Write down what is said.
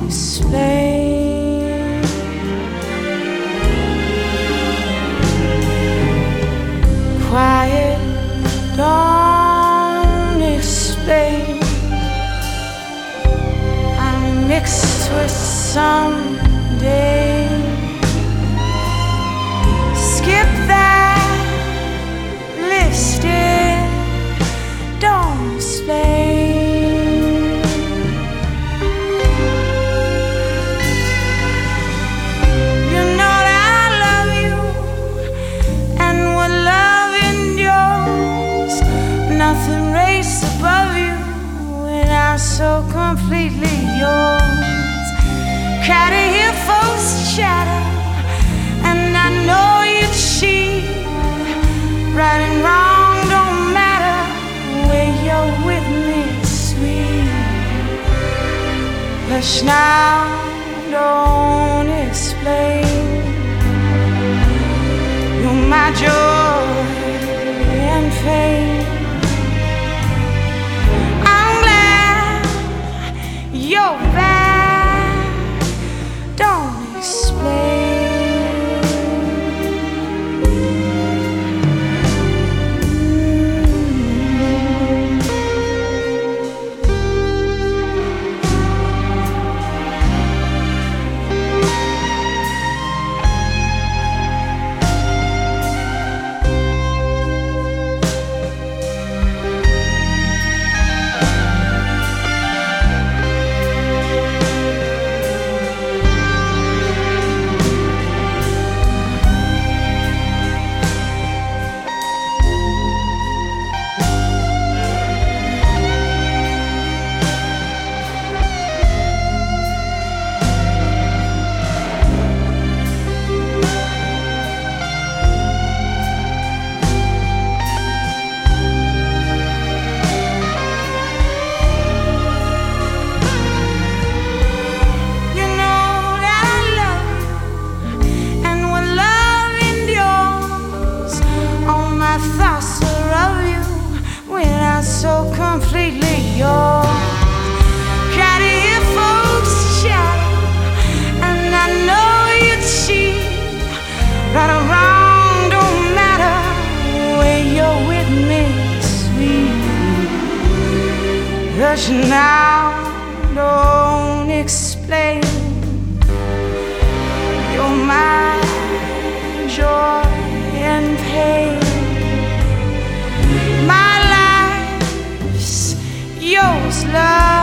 explain. Quiet, don't explain. I'm mixed with someday. Skip that lipstick, don't explain. You know that I love you, and what love endures, nothing raised above you, and I'm so completely yours. Crowded here, folks chatter, and I know you cheat. Right and wrong don't matter when you're with me, sweet. Hush now, don't explain. You're my joy and pain. I'm glad you're back. Don't explain. Thoughts are of you when I'm so completely yours. Crowded here, folks chatter, and I know you cheat. Right or wrong don't matter when you're with me, sweet. Hush now, don't explain. You're my joy and pain. My life's yours, love.